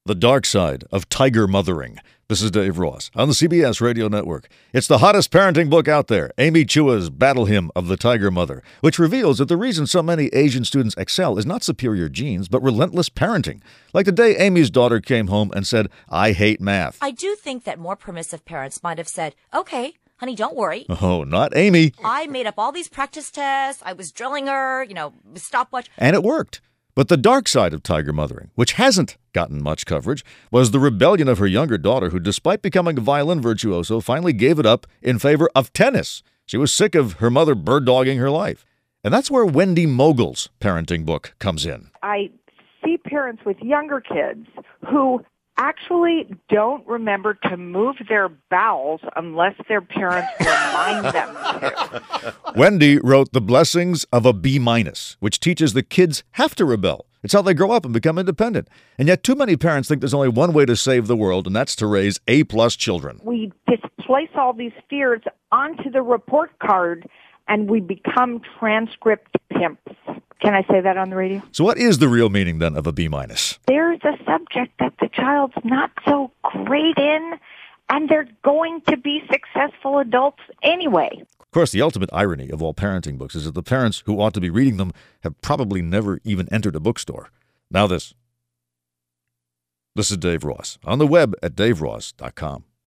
The Dark Side of Tiger Mothering. This is Dave Ross on the CBS Radio Network. It's the hottest parenting book out there, Amy Chua's Battle Hymn of the Tiger Mother, which reveals that the reason so many Asian students excel is not superior genes, but relentless parenting. Like the day Amy's daughter came home and said, "I hate math." I do think that more permissive parents might have said, "Okay, honey, don't worry. Oh, not Amy. I made up all these practice tests. I was drilling her, stopwatch." And it worked. But the dark side of tiger mothering, which hasn't gotten much coverage, was the rebellion of her younger daughter who, despite becoming a violin virtuoso, finally gave it up in favor of tennis. She was sick of her mother bird-dogging her life. And that's where Wendy Mogul's parenting book comes in. I see parents with younger kids who actually don't remember to move their bowels unless their parents remind them to. Wendy wrote The Blessings of a B-, which teaches that kids have to rebel. It's how they grow up and become independent. And yet too many parents think there's only one way to save the world, and that's to raise A-plus children. We displace all these fears onto the report card, and we become transcript pimps. Can I say that on the radio? So what is the real meaning, then, of a B-? There's a subject that the child's not so great in, and they're going to be successful adults anyway. Of course, the ultimate irony of all parenting books is that the parents who ought to be reading them have probably never even entered a bookstore. Now this. This is Dave Ross, on the web at daveross.com.